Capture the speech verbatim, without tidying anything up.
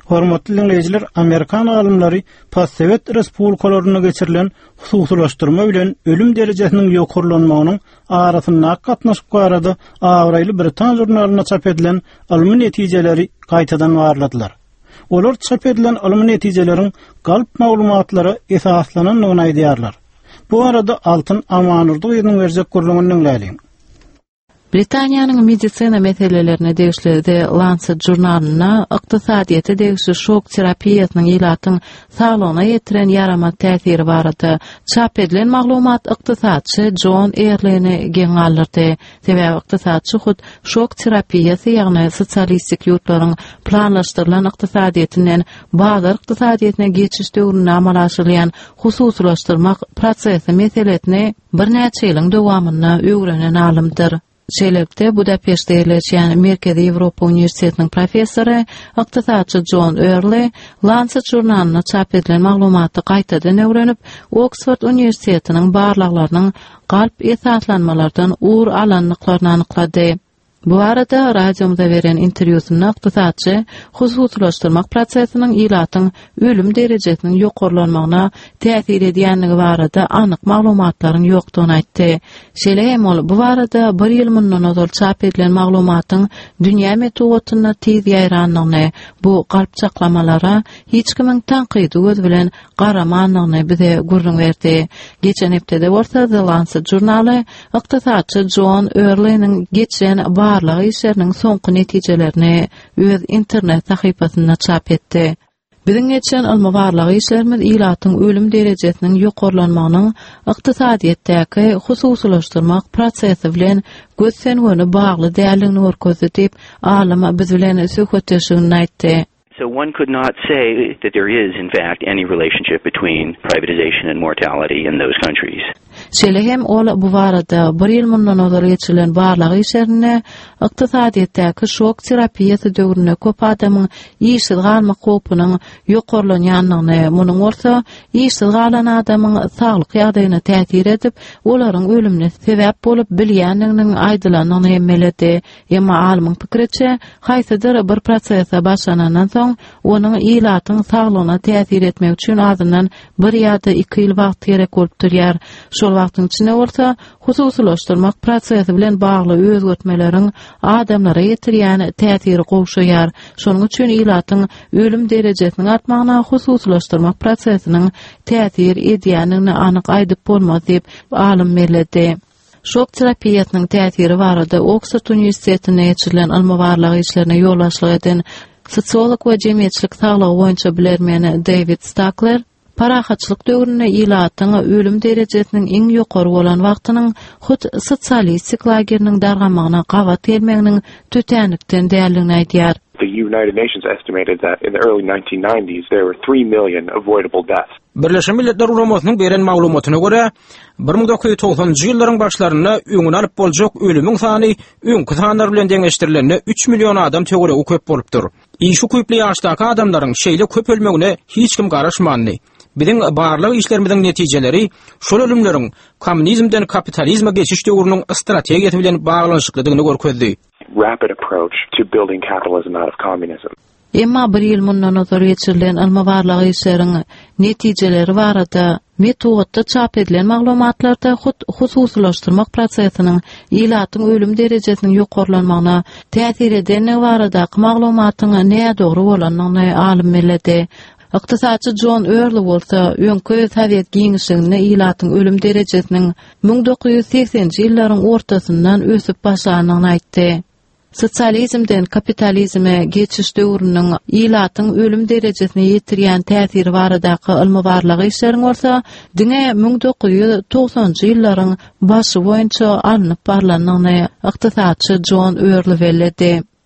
Hormatly dinleyijiler, Amerikan alymlary postsovet respublikalaryna geçirilen hususylaşdyrma bilen ölüm derejesiniň ýokurlanmagynyň arasyna gatnaşyp barady Awraýly Britan jurnalyna çap edilen alymy netijeleri gaýtadan warladylar. Olar çap edilen alymy netijeleriň galp maglumatlary esaslanynyny aýdýarlar. Bu arada altın amanurdy ýeriniň berjek gurulmagynyň läliň. Britaniýanyň medisina meselelerine degişli Lancet jurnalyna ykdysadyýete degişli şok terapiýasynyň ilatyň saglygyna ýetiren ýarama täsiri barady. Çap edilen maglumat ykdysadçy John Earleyni geň alyrdy. Sebäbi ykdysadçy hut şok terapiýasy ýagny sosialistik ýurtlaryň planlaşdyrylan ykdysadyýetinden bazar ykdysadyýetine geçiş döwrüne amal aşyrýan hususlaşdyrmak prosesi meselesini bir näçe ýylyň dowamyna öwrenen alymdyr. Şeýlepde Budapeşte ýerleşýän Merkezi Ýewropa Uniwersitetiniň professory, ykdysadçy John Earley, Lancet jurnalyna çap edilen maglumaty gaýtadan öwrenip, Oxford Uniwersitetiniň barlaklarynyň galp esaslanmalardan uğur alanlyklaryny anyklady. Bu arada radiomda beren interwýusynda ykdysadçy hususlaşdyrmak prosesiniň ilatyň ölüm derejesiniň ýokurlanmagyna täsir edýänligi barada anyk maglumatlaryň ýokdugyny aýtdy. Şeýle ol bu barada bir ýyl mundan ozal çap edilen maglumatyň dünýä metodyna tez ýaýranlygyny, bu galp çaklamalara hiç kimiň tanqydy göz bilen garamanyny bize gurrun berdi. Geçen hepde bolsa The Lancet jurnaly ykdysadçy John Earley'nin geçen barlyk işleriniň soňky netijelerini öz internet sahypasyna çap etdi. Biziň geçen alma barlyk işlerimiz ilatyň ölüm derejesiniň ýokurlanmagynyň ykdysadyýetdäki hususlaşdyrmak prosesi bilen göz-senwöni bagly däldigini görkezdi, alama biz bilen söhbetleşýäni aýtdy. So one could not say that there is, in fact, any relationship between privatization and mortality in those countries. Şeýle hem ol bu barada bir ýyl mundan ozal geçirilen barlyk işlerine ykdysadyýetdäki şok terapiýasy döwrüne köp adamyň ýyşyl galmak hopynyň ýokurlanýanlygyny, munyň bolsa ýyşyl galan adamyň saglyk ýagdaýyna täsir edip, olaryň ölümine sebäp bolup bilýänliginiň aýdylanyny emmeledi. Emma alymyň pikiriçe, haýsydyr bir prosesa başlanandan soňonyň ilatyň saglygyna täsir etmek üçin azyndan bir ýa-da iki ýyl wagt gerek bolup durýar. Şol wagtyň içinde bolsa, hususlaşdyrmak prosesi bilen bagly özgertmeleriň adamlara ýetirýän täsiri gowşaýar. Şonuň üçin ilatyň ölüm derejesiniň artmagyna hususlaşdyrmak prosesiniň täsir edýänini anyk aýdyp bolmaz diýip alim merledi. Şok terapiýasynyň täsiri barada Oxford Uniwersitetinde geçirilen alma barlyk işlerine ýolbaşlyk eden sosiolog we jemgyýetçilik saglygy boýunça bilermeni David Stackler, parahaçlyk döwrüne ilatyň ölüm derejesiniň iň ýokary bolan wagtynyň hut sosialistik lageriniň dargamagyna gawat gelmeginiň tötänikden däldigini aýdýar. The United Nations estimated that in the early nineteen nineties there were three million avoidable deaths. Birleşen Milletler Ulamasynyň beren maglumatyna görä, bir ming dokuz ýüz togsanjy ýyllaryň başlaryna öňüni alyp boljak ölümiň sany öňkü sanlar bilen deňeşdirilenle üç milyon adam töweregi köp bolupdyr. Şu köpli ýaşdaky adamlaryň şeýle köp ölmegine hiç kim garaşmandy. Biziň barlyk işlerimiziň netijeleri şol ölümleriň kommunizmden kapitalizme geçiş döwrüniň strategiýasy bilen baglanyşyklydygyny görkezdi. Rapid approach to building capitalism out of communism. Emma bir ýyl mundan ozal geçirilen alma barlyk işleriň netijeleri barada metodda çap edilen maglumatlarda hususlaşdyrmak prosesiniň ilatyň ölüm derejesiniň ýokurlanmagyna täsir edeni barada maglumatyň näme dogry bolanyny alim melledi. Ykdysadçy John Earley bolsa, öňkü Sowet giňişigine ilatyň ölüm derejesiniň ming dokuz ýüz seksenji ýyllaryň ortasyndan ösüp başlanyny aýtdy. Sosializmden kapitalizme geçiş döwrüniň ilatyň ölüm derejesine ýetirýän täsiri baradaky ilmi barlyk işleriň bolsa, diňe ming dokuz ýüz togsanjy ýyllaryň başy boýunça alınıp barlanyny ykdysadçy John Earley belledi.